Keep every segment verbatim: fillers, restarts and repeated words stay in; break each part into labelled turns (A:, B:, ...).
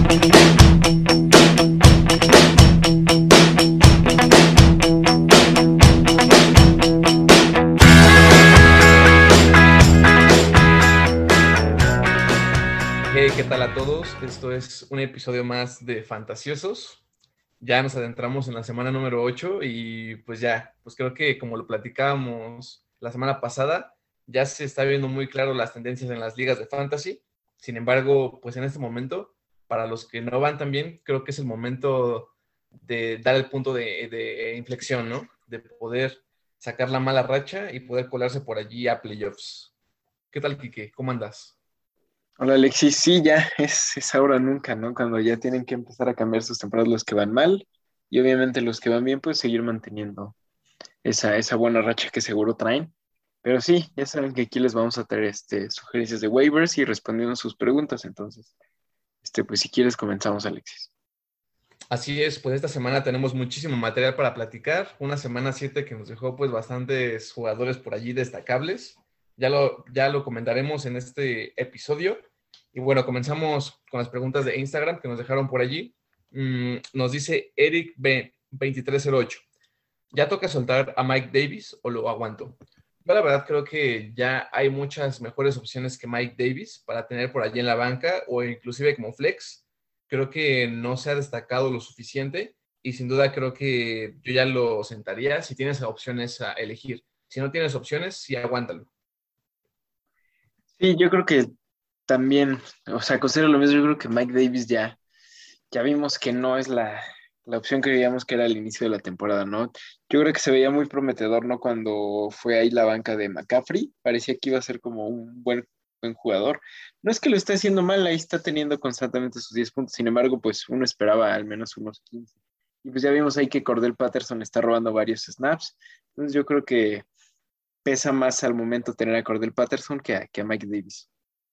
A: Hey, ¿qué tal a todos? Esto es un episodio más de Fantasiosos. Ya nos adentramos en la semana número ocho y pues ya, pues creo que como lo platicábamos la semana pasada, ya se está viendo muy claro las tendencias en las ligas de fantasy. Sin embargo, pues en este momento, para los que no van tan bien, creo que es el momento de dar el punto de, de inflexión, ¿no? De poder sacar la mala racha y poder colarse por allí a playoffs. ¿Qué tal, Quique? ¿Cómo andas?
B: Hola Alexis, sí, ya es, es ahora o nunca, ¿no? Cuando ya tienen que empezar a cambiar sus temporadas los que van mal y obviamente los que van bien, pues seguir manteniendo esa, esa buena racha que seguro traen. Pero sí, ya saben que aquí les vamos a traer este, sugerencias de waivers y respondiendo sus preguntas. Entonces, este, pues si quieres comenzamos, Alexis.
A: Así es, pues esta semana tenemos muchísimo material para platicar, una semana siete que nos dejó pues bastantes jugadores por allí destacables, ya lo, ya lo comentaremos en este episodio, y bueno, comenzamos con las preguntas de Instagram que nos dejaron por allí. Mm, nos dice Eric B veintitrés cero ocho, ¿ya toca soltar a Mike Davis o lo aguanto? Yo la verdad creo que ya hay muchas mejores opciones que Mike Davis para tener por allí en la banca o inclusive como flex. Creo que no se ha destacado lo suficiente y sin duda creo que yo ya lo sentaría si tienes opciones a elegir. Si no tienes opciones, sí aguántalo.
B: Sí, yo creo que también, o sea, considero lo mismo, yo creo que Mike Davis ya, ya vimos que no es la, la opción que veíamos que era al inicio de la temporada, ¿no? Yo creo que se veía muy prometedor, ¿no? Cuando fue ahí la banca de McCaffrey, parecía que iba a ser como un buen, buen jugador. No es que lo esté haciendo mal, ahí está teniendo constantemente sus diez puntos, sin embargo, pues uno esperaba al menos unos quince. Y pues ya vimos ahí que Cordell Patterson está robando varios snaps, entonces yo creo que pesa más al momento tener a Cordell Patterson que a, que a Mike Davis.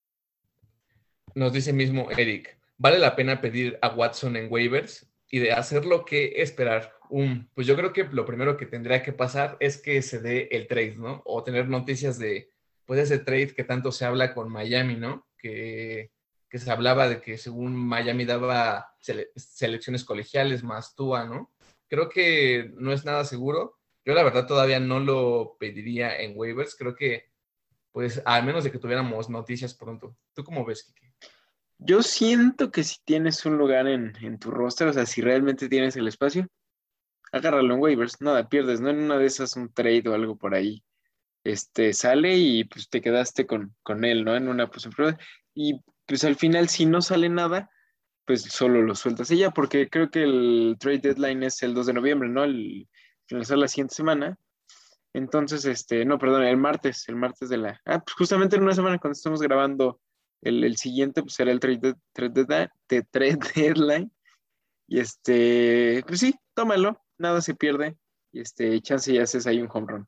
A: Nos dice mismo Eric, ¿vale la pena pedir a Watson en waivers? Y de hacerlo, ¿qué esperar? Um, pues yo creo que lo primero que tendría que pasar es que se dé el trade, ¿no? O tener noticias de, pues ese trade que tanto se habla con Miami, ¿no? Que, que se hablaba de que según Miami daba sele selecciones colegiales más Tua, ¿no? Creo que no es nada seguro. Yo la verdad todavía no lo pediría en waivers. Creo que, pues, al menos de que tuviéramos noticias pronto. ¿Tú cómo ves, Kike?
B: Yo siento que si tienes un lugar en, en tu roster, o sea, si realmente tienes el espacio, agárralo en waivers, nada, pierdes, ¿no? En una de esas un trade o algo por ahí, este, sale y pues te quedaste con, con él, ¿no? En una posición prueba. Y pues al final, si no sale nada, pues solo lo sueltas y ya, porque creo que el trade deadline es el dos de noviembre, ¿no? El finalizar la siguiente semana. Entonces, este, no, perdón, el martes, el martes de la, ah, pues justamente en una semana cuando estamos grabando el, el siguiente, pues será el trade, de- trade, deadline, de- trade deadline. Y este, pues sí, tómalo, nada se pierde. Y este, chance y haces ahí un home run.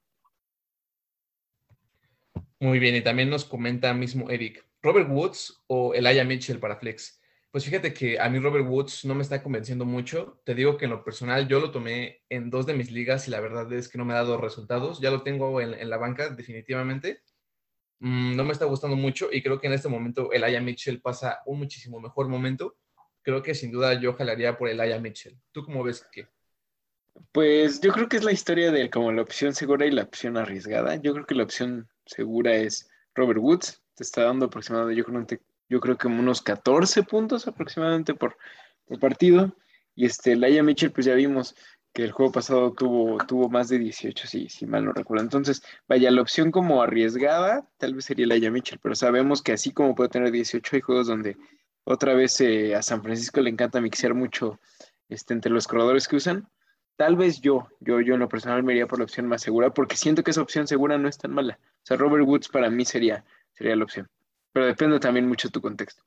A: Muy bien, y también nos comenta mismo Eric, ¿Robert Woods o Elijah Mitchell para flex? Pues fíjate que a mí Robert Woods no me está convenciendo mucho. Te digo que en lo personal yo lo tomé en dos de mis ligas y la verdad es que no me ha dado resultados. Ya lo tengo en, en la banca definitivamente. Mm, no me está gustando mucho y creo que en este momento Elijah Mitchell pasa un muchísimo mejor momento. Creo que sin duda yo jalaría por Elijah Mitchell. ¿Tú cómo ves que?
B: Pues yo creo que es la historia de como la opción segura y la opción arriesgada. Yo creo que la opción segura es Robert Woods. Te está dando aproximadamente, yo creo, yo creo que unos catorce puntos aproximadamente por, por partido. Y este, Laia Mitchell, pues ya vimos que el juego pasado tuvo, tuvo más de dieciocho, si, si mal no recuerdo. Entonces, vaya, la opción como arriesgada tal vez sería Laia Mitchell, pero sabemos que así como puede tener dieciocho, hay juegos donde otra vez eh, a San Francisco le encanta mixear mucho este, entre los corredores que usan. Tal vez yo, yo, yo en lo personal me iría por la opción más segura, porque siento que esa opción segura no es tan mala. O sea, Robert Woods para mí sería, sería la opción. Pero depende también mucho de tu contexto.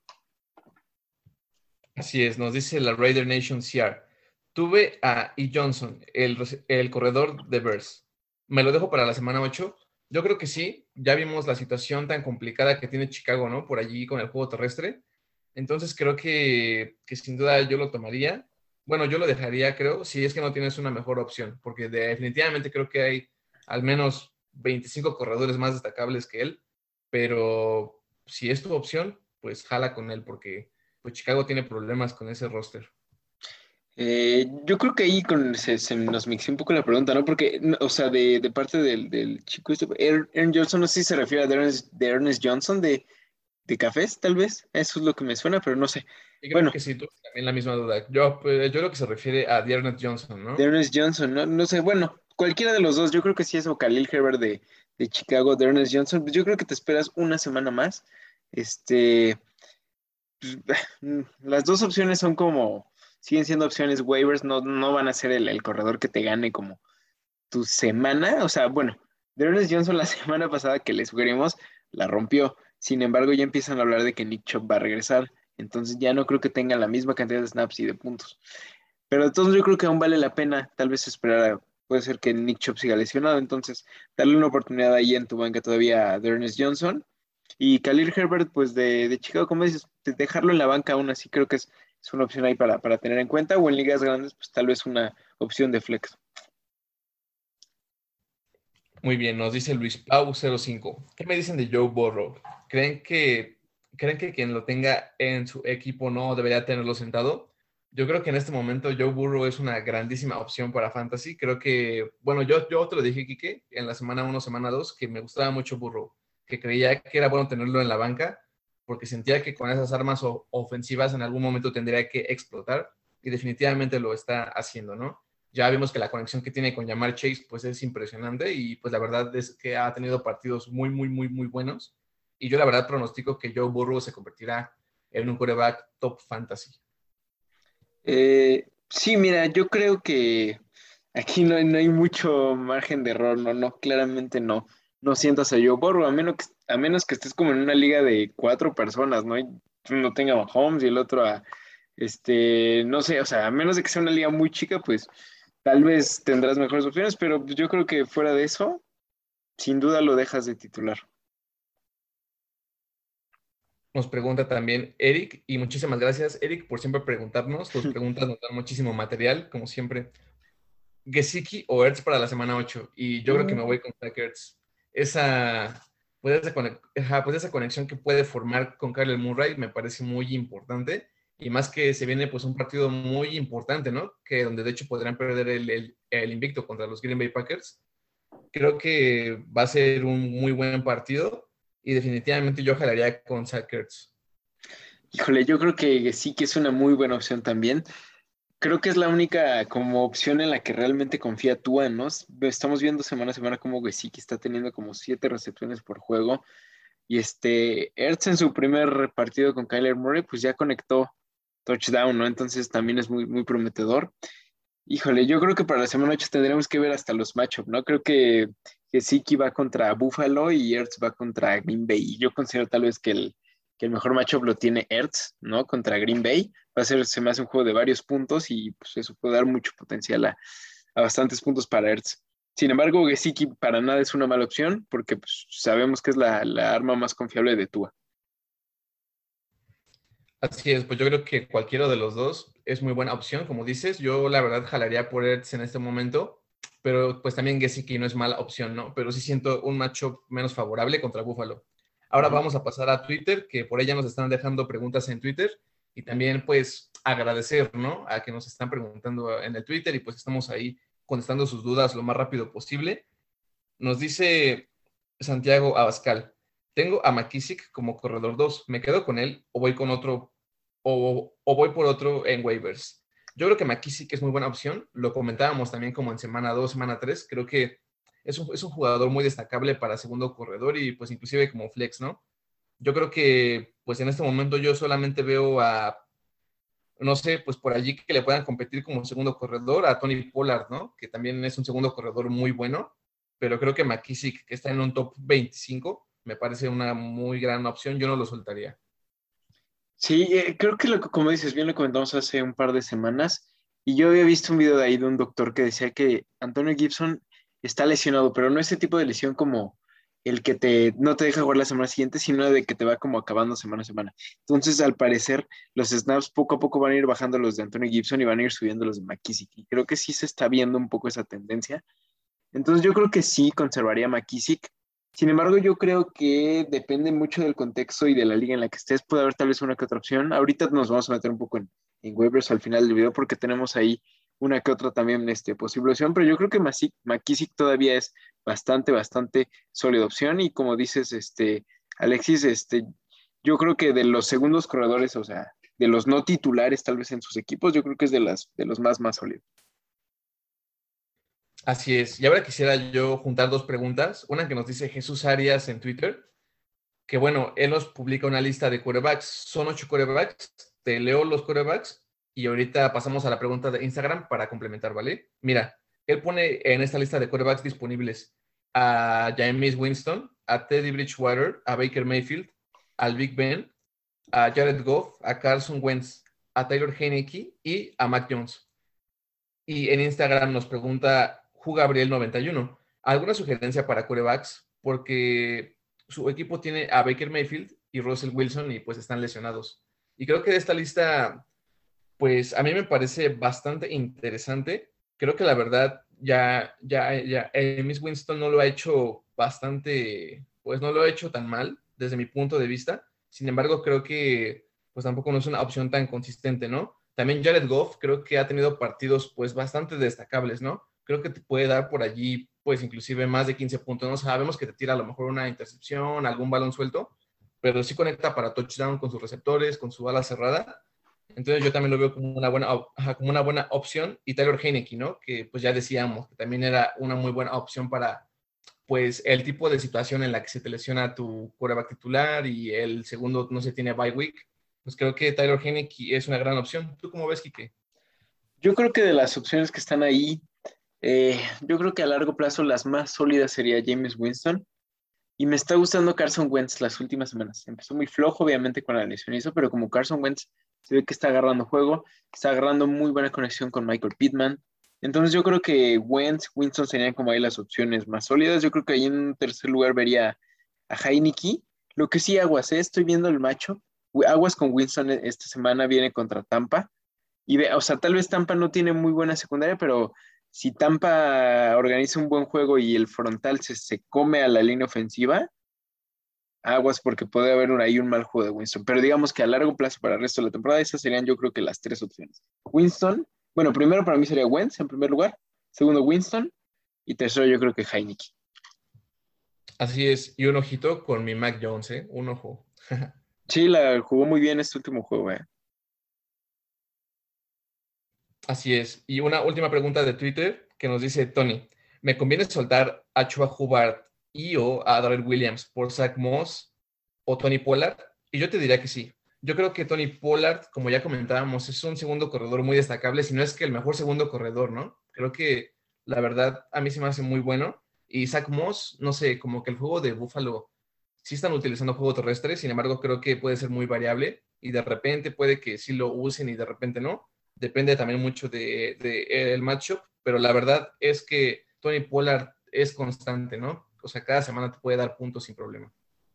A: Así es, nos dice la Raider Nation C R. Tuve a E. Johnson, el, el corredor de Bears. ¿Me lo dejo para la semana ocho? Yo creo que sí. Ya vimos la situación tan complicada que tiene Chicago, ¿no? Por allí con el juego terrestre. Entonces creo que, que sin duda yo lo tomaría. Bueno, yo lo dejaría, creo, si es que no tienes una mejor opción, porque definitivamente creo que hay al menos veinticinco corredores más destacables que él, pero si es tu opción, pues jala con él, porque pues Chicago tiene problemas con ese roster.
B: Eh, yo creo que ahí con, se, se nos mixó un poco la pregunta, ¿no? Porque, no, o sea, de, de parte del, del chico, este, Aaron Aaron Johnson, no sé si se refiere a de Ernest, de Ernest Johnson de, de Cafés, tal vez. Eso es lo que me suena, pero no sé.
A: Y creo
B: Bueno,
A: que sí, tú también la misma duda. Yo, pues, yo creo que se refiere a Dearness Johnson,
B: de
A: ¿no?
B: Ernest Johnson, ¿no? No sé, bueno, cualquiera de los dos, yo creo que sí es o Khalil Herbert de, de Chicago, de Ernest Johnson, pues yo creo que te esperas una semana más. Este, pues, las dos opciones son como, siguen siendo opciones waivers, no, no van a ser el, el corredor que te gane como tu semana, o sea, bueno, Dearness Johnson la semana pasada que le sugerimos la rompió. Sin embargo, ya empiezan a hablar de que Nick Chubb va a regresar. Entonces ya no creo que tenga la misma cantidad de snaps y de puntos. Pero entonces yo creo que aún vale la pena tal vez esperar a, puede ser que Nick Chubb siga lesionado. Entonces, darle una oportunidad ahí en tu banca todavía a Dearness Johnson. Y Khalil Herbert, pues de, de Chicago, como dices, de dejarlo en la banca aún así creo que es, es una opción ahí para, para tener en cuenta. O en ligas grandes, pues tal vez una opción de flex.
A: Muy bien, nos dice Luis Pau cero cinco. ¿Qué me dicen de Joe Burrow? ¿Creen que, ¿Creen que quien lo tenga en su equipo no debería tenerlo sentado? Yo creo que en este momento Joe Burrow es una grandísima opción para Fantasy. Creo que, bueno, yo, yo te lo dije, Quique, en la semana uno, semana dos, que me gustaba mucho Burrow, que creía que era bueno tenerlo en la banca, porque sentía que con esas armas o- ofensivas en algún momento tendría que explotar, y definitivamente lo está haciendo, ¿no? Ya vimos que la conexión que tiene con Jamar Chase pues es impresionante y pues la verdad es que ha tenido partidos muy, muy, muy, muy buenos. Y yo la verdad pronostico que Joe Burrow se convertirá en un quarterback top fantasy.
B: Eh, sí, mira, yo creo que aquí no, hay- no hay mucho margen de error, no, no, claramente no. No sientas a Joe Burrow, a menos que, a menos que estés como en una liga de cuatro personas, ¿no? Y uno tenga a Mahomes y el otro a, este, no sé, o sea, a menos de que sea una liga muy chica, pues tal vez tendrás mejores opciones, pero yo creo que fuera de eso, sin duda lo dejas de titular.
A: Nos pregunta también Eric, y muchísimas gracias, Eric, por siempre preguntarnos. Tus preguntas nos dan muchísimo material, como siempre. Gesicki o Ertz para la semana ocho. Y yo creo que me
B: Uh,
A: voy con Zach Ertz. Esa, pues esa, conex- ajá, pues esa conexión que puede formar con Kyler Murray me parece muy importante. Y más que se viene pues un partido muy importante, ¿no? Que donde de hecho podrán perder el, el, el invicto contra los Green Bay Packers. Creo que va a ser un muy buen partido y definitivamente yo jalaría con Zach Ertz.
B: Híjole, yo creo que sí que es una muy buena opción también. Creo que es la única como opción en la que realmente confía Tua, ¿no? Estamos viendo semana a semana cómo Gesicki está teniendo como siete recepciones por juego. Y este, Ertz en su primer partido con Kyler Murray, pues ya conectó touchdown, ¿no? Entonces también es muy, muy prometedor. Híjole, yo creo que para la semana ocho tendremos que ver hasta los matchups, ¿no? Creo que Gesicki va contra Buffalo y Ertz va contra Green Bay. Y yo considero tal vez que el, que el mejor matchup lo tiene Ertz, ¿no? Contra Green Bay. Va a ser, se me hace un juego de varios puntos y pues eso puede dar mucho potencial a, a bastantes puntos para Ertz. Sin embargo, Gesicki para nada es una mala opción porque pues, sabemos que es la, la arma más confiable de Tua.
A: Así es, pues yo creo que cualquiera de los dos es muy buena opción, como dices. Yo la verdad jalaría por Ertz en este momento, pero pues también Gesicki no es mala opción, ¿no? Pero sí siento un matchup menos favorable contra Buffalo. Ahora
B: Ujú.
A: vamos a pasar a Twitter, que por ahí ya nos están dejando preguntas en Twitter y también pues agradecer, ¿no? A que nos están preguntando en el Twitter y pues estamos ahí contestando sus dudas lo más rápido posible. Nos dice Santiago Abascal, tengo a McKissick como corredor dos, ¿me quedo con él o voy con otro o, o voy por otro en waivers? Yo creo que McKissick es muy buena opción, lo comentábamos también como en semana dos, semana tres, creo que es un, es un jugador muy destacable para segundo corredor y pues inclusive como flex, ¿no? Yo creo que pues en este momento yo solamente veo a, no sé, pues por allí que le puedan competir como segundo corredor a Tony Pollard, ¿no? Que también es un segundo corredor muy bueno, pero creo que McKissick, que está en un top veinticinco, me parece una muy gran opción, yo no lo soltaría.
B: Sí, eh, creo que lo, que- como dices, bien lo comentamos hace un par de semanas y yo había visto un video de ahí de un doctor que decía que Antonio Gibson está lesionado, pero no ese tipo de lesión como el que te, no te deja jugar la semana siguiente, sino de que te va como acabando semana a semana. Entonces, al parecer, los snaps poco a poco van a ir bajando los de Antonio Gibson y van a ir subiendo los de McKissick. Y creo que sí se está viendo un poco esa tendencia. Entonces, yo creo que sí conservaría a McKissick. Sin embargo, yo creo que depende mucho del contexto y de la liga en la que estés. Puede haber tal vez una que otra opción. Ahorita nos vamos a meter un poco en, en waivers al final del video porque tenemos ahí una que otra también este, posible opción, pero yo creo que Masic- McKissick todavía es bastante, bastante sólida opción y como dices, este, Alexis, este, yo creo que de los segundos corredores, o sea, de los no titulares tal vez en sus equipos, yo creo que es de, las, de los más, más sólidos.
A: Así es. Y ahora quisiera yo juntar dos preguntas. Una que nos dice Jesús Arias en Twitter, que bueno, él nos publica una lista de quarterbacks. Son ocho quarterbacks. Te leo los quarterbacks y ahorita pasamos a la pregunta de Instagram para complementar, ¿vale? Mira, él pone en esta lista de quarterbacks disponibles a Jameis Winston, a Teddy Bridgewater, a Baker Mayfield, al Big Ben, a Jared Goff, a Carson Wentz, a Taylor Heinicke y a Mac Jones. Y en Instagram nos pregunta Ju Gabriel noventa y uno, ¿alguna sugerencia para quarterbacks? Porque su equipo tiene a Baker Mayfield y Russell Wilson y pues están lesionados. Y creo que de esta lista, pues a mí me parece bastante interesante. Creo que la verdad ya, ya, ya, eh, Miss Winston no lo ha hecho bastante, pues no lo ha hecho tan mal desde mi punto de vista. Sin embargo, creo que pues tampoco no es una opción tan consistente, ¿no? También Jared Goff creo que ha tenido partidos pues bastante destacables, ¿no? Creo que te puede dar por allí pues inclusive más de quince puntos, ¿no? Sabemos que te tira a lo mejor una intercepción, algún balón suelto, pero sí conecta para touchdown con sus receptores, con su ala cerrada. Entonces yo también lo veo como una buena, como una buena opción. Y Taylor Heinicke, ¿no? Que pues ya decíamos que también era una muy buena opción para pues el tipo de situación en la que se te lesiona tu quarterback titular y el segundo no se tiene bye week. Pues creo que Taylor Heinicke es una gran opción. ¿Tú cómo ves, Quique?
B: Yo creo que de las opciones que están ahí, eh, yo creo que a largo plazo las más sólidas sería James Winston. Y me está gustando Carson Wentz las últimas semanas. Empezó muy flojo, obviamente, con la lesión y eso, pero como Carson Wentz se ve que está agarrando juego, está agarrando muy buena conexión con Michael Pittman. Entonces yo creo que Wentz, Winston serían como ahí las opciones más sólidas. Yo creo que ahí en un tercer lugar vería a Heinicke. Lo que sí, aguas, ¿eh? Estoy viendo el macho. Aguas con Winston esta semana viene contra Tampa. Y ve, o sea, tal vez Tampa no tiene muy buena secundaria, pero si Tampa organiza un buen juego y el frontal se, se come a la línea ofensiva, aguas porque puede haber un, ahí un mal juego de Winston. Pero digamos que a largo plazo para el resto de la temporada, esas serían yo creo que las tres opciones. Winston, bueno, primero para mí sería Wentz en primer lugar, segundo Winston y tercero yo creo que Heinicke.
A: Así es. Y un ojito con mi Mac Jones, ¿eh? Un ojo.
B: Sí, la jugó muy bien este último juego, eh.
A: Así es. Y una última pregunta de Twitter que nos dice Tony, ¿me conviene soltar a Chua Hubbard y o a Darrell Williams por Zach Moss o Tony Pollard? Y yo te diría que sí. Yo creo que Tony Pollard, como ya comentábamos, es un segundo corredor muy destacable, si no es que el mejor segundo corredor, ¿no? Creo que la verdad a mí se me hace muy bueno. Y Zach Moss, no sé, como que el juego de Buffalo sí están utilizando juego terrestre, sin embargo creo que puede ser muy variable y de repente puede que sí lo usen y de repente no. Depende también mucho del de, de el matchup, pero la verdad es que Tony Pollard es constante, ¿no? O sea, cada semana te puede dar puntos sin problema.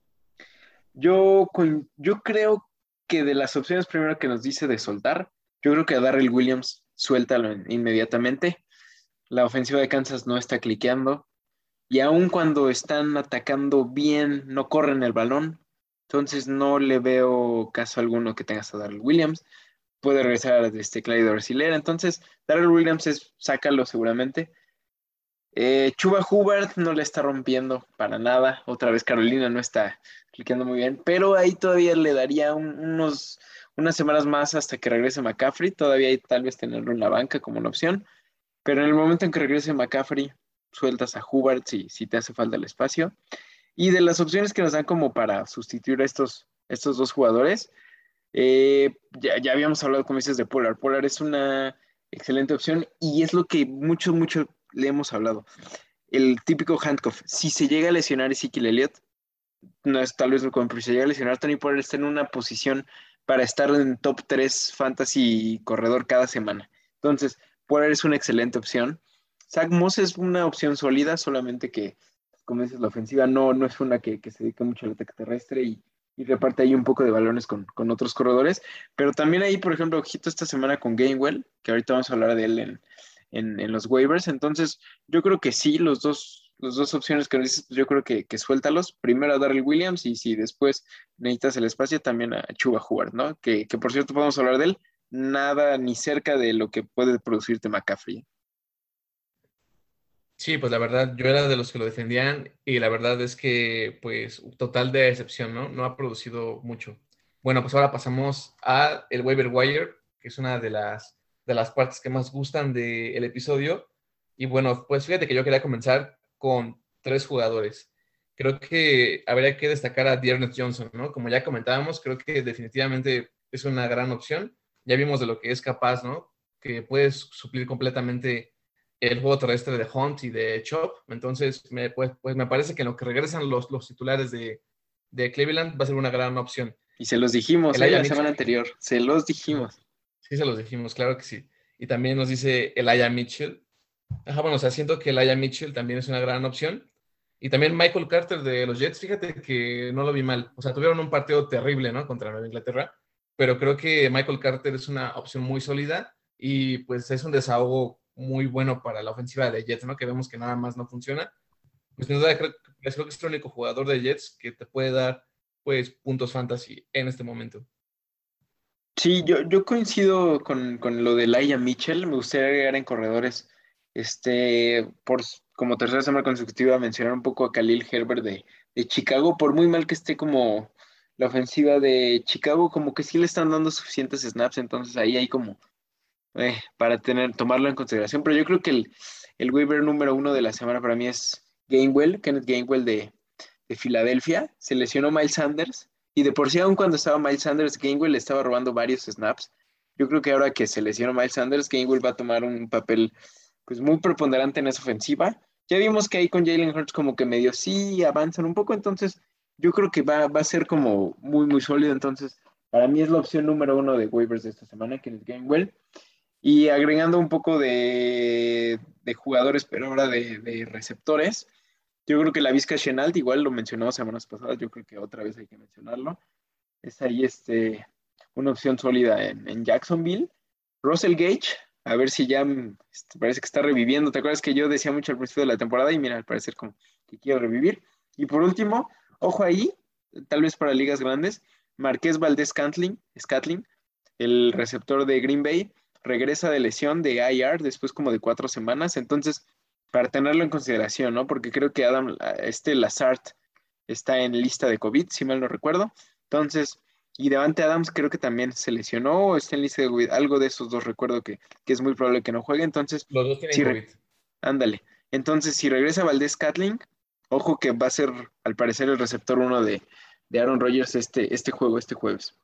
B: Yo, yo creo que de las opciones primero que nos dice de soltar, yo creo que a Darrell Williams suéltalo inmediatamente. La ofensiva de Kansas no está cliqueando y aun cuando están atacando bien, no corren el balón. Entonces no le veo caso alguno que tengas a Darrell Williams. Puede regresar este Clyde Orsilera. Entonces, Darrell Williams es, sácalo seguramente. Eh, Chuba Hubbard no le está rompiendo para nada. Otra vez Carolina no está cliqueando muy bien, pero ahí todavía le daría un, unos, unas semanas más hasta que regrese McCaffrey. Todavía hay tal vez tenerlo en la banca como una opción, pero en el momento en que regrese McCaffrey, sueltas a Hubbard si, si te hace falta el espacio. Y de las opciones que nos dan como para sustituir a estos, estos dos jugadores, eh, ya, ya habíamos hablado, como dices, de Pollard. Pollard es una excelente opción y es lo que mucho, mucho le hemos hablado. El típico handcuff. Si se llega a lesionar Ezekiel Elliott, no es tal vez lo como, pero si se llega a lesionar, Tony Pollard está en una posición para estar en top tres fantasy corredor cada semana. Entonces, Pollard es una excelente opción. Zach Moss es una opción sólida, solamente que, como dices, la ofensiva no, no es una que, que se dedica mucho al ataque terrestre y, y reparte ahí un poco de balones con, con otros corredores. Pero también ahí, por ejemplo, ojito esta semana con Gainwell, que ahorita vamos a hablar de él en, en, en los waivers. Entonces, yo creo que sí, los dos los dos opciones que nos dices, pues yo creo que, que suéltalos. Primero a Darrell Williams y si después necesitas el espacio, también a Chuba Hubbard, ¿no? Que, que por cierto podemos hablar de él. Nada ni cerca de lo que puede producirte McCaffrey.
A: Sí, pues la verdad, yo era de los que lo defendían y la verdad es que, pues, total de decepción, ¿no? No ha producido mucho. Bueno, pues ahora pasamos a el waiver wire, que es una de las, de las partes que más gustan del episodio. Y bueno, pues fíjate que yo quería comenzar con tres jugadores. Creo que habría que destacar a Dearness Johnson, ¿no? Como ya comentábamos, creo que definitivamente es una gran opción. Ya vimos de lo que es capaz, ¿no? Que puedes suplir completamente el juego terrestre de Hunt y de Chop. Entonces, me, pues, pues me parece que en lo que regresan los, los titulares de, de Cleveland va a ser una gran opción.
B: Y se los dijimos, ¿eh?
A: Elijah
B: La
A: Mitchell,
B: semana anterior. Se los dijimos.
A: sí se los dijimos, claro que sí. Y también nos dice Elijah Mitchell. Ajá, bueno, o sea, siento que Elijah Mitchell también es una gran opción. Y también Michael Carter de los Jets, fíjate que no lo vi mal. O sea, tuvieron un partido terrible, ¿no? Contra Nueva Inglaterra. Pero creo que Michael Carter es una opción muy sólida y pues es un desahogo muy bueno para la ofensiva de Jets, ¿no? Que vemos que nada más no funciona. Pues sin duda creo, creo que es el único jugador de Jets que te puede dar pues puntos fantasy en este momento.
B: Sí, yo, yo coincido con, con lo de Laia Mitchell. Me gustaría agregar en corredores, este, por como tercera semana consecutiva, mencionar un poco a Khalil Herbert de, de Chicago. Por muy mal que esté como la ofensiva de Chicago, como que sí le están dando suficientes snaps, entonces ahí hay como eh, para tener, tomarlo en consideración. Pero yo creo que el, el waiver número uno de la semana para mí es Gainwell, Kenneth Gainwell de, de Filadelfia. Se lesionó Miles Sanders. Y de por sí, aun cuando estaba Miles Sanders, Gainwell le estaba robando varios snaps. Yo creo que ahora que se lesionó Miles Sanders, Gainwell va a tomar un papel pues muy preponderante en esa ofensiva. Ya vimos que ahí con Jalen Hurts como que medio sí avanzan un poco, entonces yo creo que va, va a ser como muy, muy sólido. Entonces, para mí es la opción número uno de waivers de esta semana, que es Gainwell. Y agregando un poco de, de jugadores, pero ahora de, de receptores, yo creo que la Vizca Chenault, igual lo mencionamos semanas pasadas, yo creo que otra vez hay que mencionarlo. Es ahí este, una opción sólida en, en Jacksonville. Russell Gage, a ver si ya mm, este, parece que está reviviendo. ¿Te acuerdas que yo decía mucho al principio de la temporada? Y mira, al parecer como que quiere revivir. Y por último, ojo ahí, tal vez para ligas grandes, Marqués Valdés Scantling, Scatling, el receptor de Green Bay, regresa de lesión de I R después como de cuatro semanas. Entonces, para tenerlo en consideración, ¿no? Porque creo que Adam, este Lazard está en lista de COVID, si mal no recuerdo. Entonces, y Davante Adams creo que también se lesionó o está en lista de COVID. Algo de esos dos recuerdo que, que es muy probable que no juegue. Entonces,
A: Los dos tienen
B: sí, re-
A: COVID.
B: ándale. Entonces, si regresa Valdés Catling, ojo que va a ser al parecer el receptor uno de, de Aaron Rodgers este, este juego, este jueves.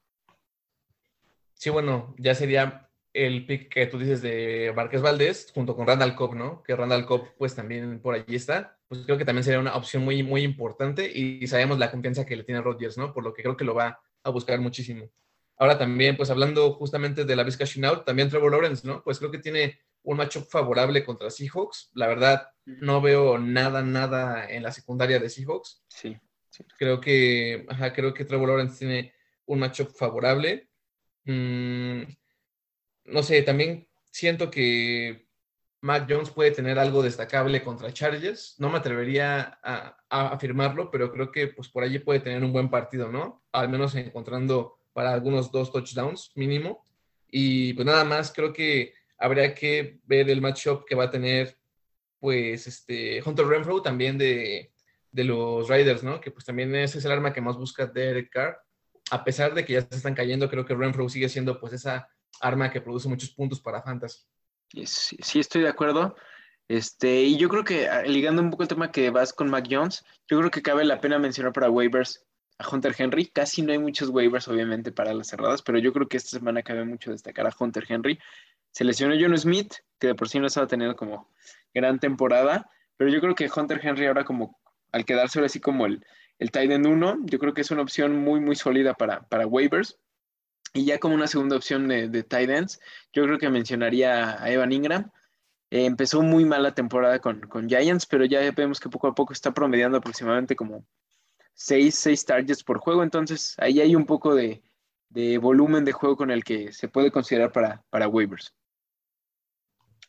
A: Sí, bueno, ya sería el pick que tú dices de Marqués Valdés junto con Randall Cobb, ¿no? Que Randall Cobb pues también por allí está. Pues creo que también sería una opción muy, muy importante y sabemos la confianza que le tiene Rodgers, ¿no? Por lo que creo que lo va a buscar muchísimo. Ahora también, pues hablando justamente de la Vizca Shinout, también Trevor Lawrence, ¿no? Pues creo que tiene un matchup favorable contra Seahawks. La verdad, no veo nada, nada en la secundaria de Seahawks.
B: Sí, sí.
A: Creo que, ajá, creo que Trevor Lawrence tiene un matchup favorable. Mm, no sé, también siento que Mac Jones puede tener algo destacable contra Chargers. No me atrevería a, a afirmarlo, pero creo que pues por allí puede tener un buen partido, ¿no? Al menos encontrando para algunos dos touchdowns mínimo. Y pues nada más, creo que habría que ver el matchup que va a tener pues este Hunter Renfrow también de, de los Raiders, ¿no? Que pues también ese es el arma que más busca Derek Carr. A pesar de que ya se están cayendo, creo que Renfrow sigue siendo pues esa arma que produce muchos puntos para Fantasy.
B: Sí, sí, estoy de acuerdo. Este, y yo creo que ah, ligando un poco el tema que vas con Mac Jones, yo creo que cabe la pena mencionar para waivers a Hunter Henry. Casi no hay muchos waivers, obviamente, para las cerradas, pero yo creo que esta semana cabe mucho destacar a Hunter Henry. Se lesionó John Smith, que de por sí no estaba teniendo como gran temporada, pero yo creo que Hunter Henry ahora como al quedarse ahora así como el, el tight end uno, yo creo que es una opción muy, muy sólida para, para waivers. Y ya como una segunda opción de, de tight ends, yo creo que mencionaría a Evan Ingram. Eh, empezó muy mal la temporada con, con Giants, pero ya vemos que poco a poco está promediando aproximadamente como seis, seis targets por juego, entonces ahí hay un poco de, de volumen de juego con el que se puede considerar para, para waivers.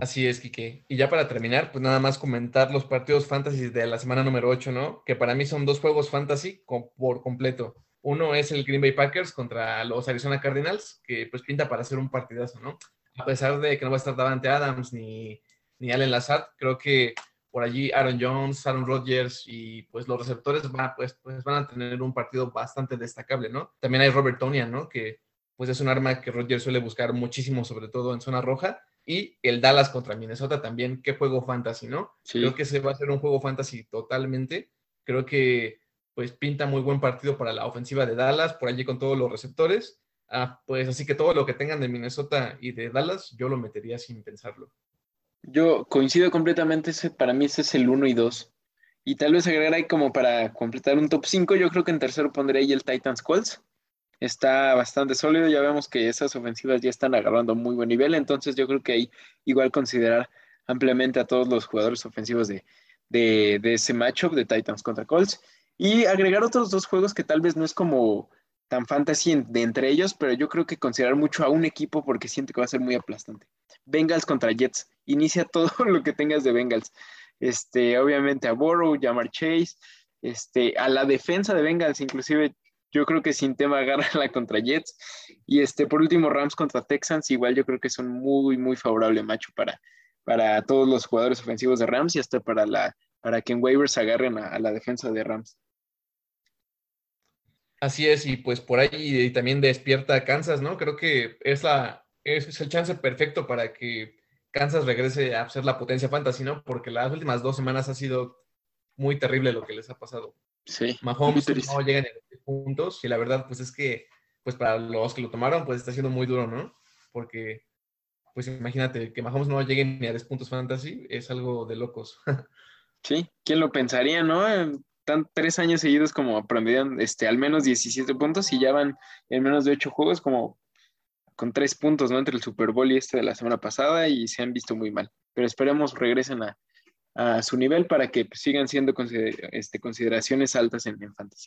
A: Así es, Quique. Y ya para terminar, pues nada más comentar los partidos fantasy de la semana número ocho, ¿no? Que para mí son dos juegos fantasy con, por completo. Uno es el Green Bay Packers contra los Arizona Cardinals, que pues pinta para ser un partidazo, ¿no? A pesar de que no va a estar Davante Adams ni, ni Allen Lazard, creo que por allí Aaron Jones, Aaron Rodgers y pues los receptores va, pues, pues van a tener un partido bastante destacable, ¿no? También hay Robert Tonyan, ¿no? Que pues es un arma que Rodgers suele buscar muchísimo, sobre todo en zona roja. Y el Dallas contra Minnesota también, qué juego fantasy, ¿no?
B: Sí.
A: Creo que ese va a ser un juego fantasy totalmente. Creo que pues pinta muy buen partido para la ofensiva de Dallas, por allí con todos los receptores. Ah, pues así que todo lo que tengan de Minnesota y de Dallas, yo lo metería sin pensarlo.
B: Yo coincido completamente, ese, para mí ese es el uno y dos. Y tal vez agregar ahí como para completar un top cinco, yo creo que en tercero pondré ahí el Titans Colts. Está bastante sólido, ya vemos que esas ofensivas ya están agarrando muy buen nivel, entonces yo creo que ahí igual considerar ampliamente a todos los jugadores ofensivos de, de, de ese matchup de Titans contra Colts y agregar otros dos juegos que tal vez no es como tan fantasy en, de entre ellos, pero yo creo que considerar mucho a un equipo porque siento que va a ser muy aplastante. Bengals contra Jets, inicia todo lo que tengas de Bengals, este, obviamente a Burrow, Ja'Marr Chase, este, a la defensa de Bengals, inclusive yo creo que sin tema agarra la contra Jets. Y este, por último, Rams contra Texans, igual yo creo que es un muy, muy favorable macho para, para todos los jugadores ofensivos de Rams y hasta para, la, para que en waivers agarren a, a la defensa de Rams.
A: Así es, y pues por ahí y también despierta Kansas, ¿no? Creo que es, la, es, es el chance perfecto para que Kansas regrese a ser la potencia fantasy, ¿no? Porque las últimas dos semanas ha sido muy terrible lo que les ha pasado.
B: Sí,
A: Mahomes no llega en puntos y la verdad pues es que pues para los que lo tomaron pues está siendo muy duro, ¿no? Porque pues imagínate que Mahomes no llegue ni a diez puntos fantasy, es algo de locos.
B: Sí, ¿quién lo pensaría, no? Están tres años seguidos como promedian este, al menos diecisiete puntos y ya van en menos de ocho juegos como con tres puntos, ¿no? Entre el Super Bowl y este de la semana pasada y se han visto muy mal. Pero esperemos regresen a, a su nivel para que pues, sigan siendo consider este, consideraciones altas en, en fantasy.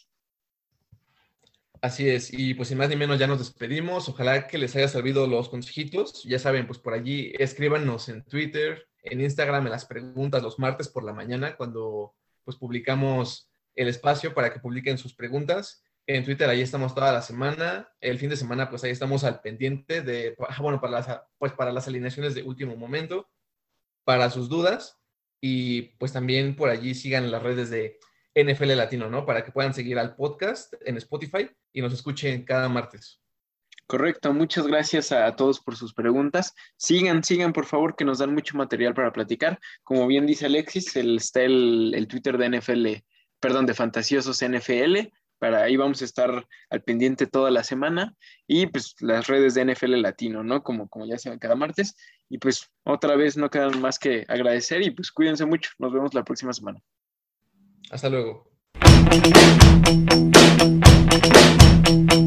A: Así es, y pues sin más ni menos ya nos despedimos, ojalá que les haya servido los consejitos, ya saben, pues por allí escríbanos en Twitter, en Instagram, en las preguntas los martes por la mañana, cuando pues publicamos el espacio para que publiquen sus preguntas, en Twitter ahí estamos toda la semana, el fin de semana pues ahí estamos al pendiente de, bueno, para las, pues para las alineaciones de último momento, para sus dudas, y pues también por allí sigan las redes de N F L Latino, ¿no? Para que puedan seguir al podcast en Spotify y nos escuchen cada martes.
B: Correcto, muchas gracias a todos por sus preguntas. Sigan, sigan, por favor, que nos dan mucho material para platicar. Como bien dice Alexis, el, está el, el Twitter de N F L, perdón, de Fantasiosos N F L. Para ahí vamos a estar al pendiente toda la semana. Y pues las redes de N F L Latino, ¿no? Como, como ya saben, cada martes. Y pues otra vez no quedan más que agradecer y pues cuídense mucho. Nos vemos la próxima semana.
A: Hasta luego.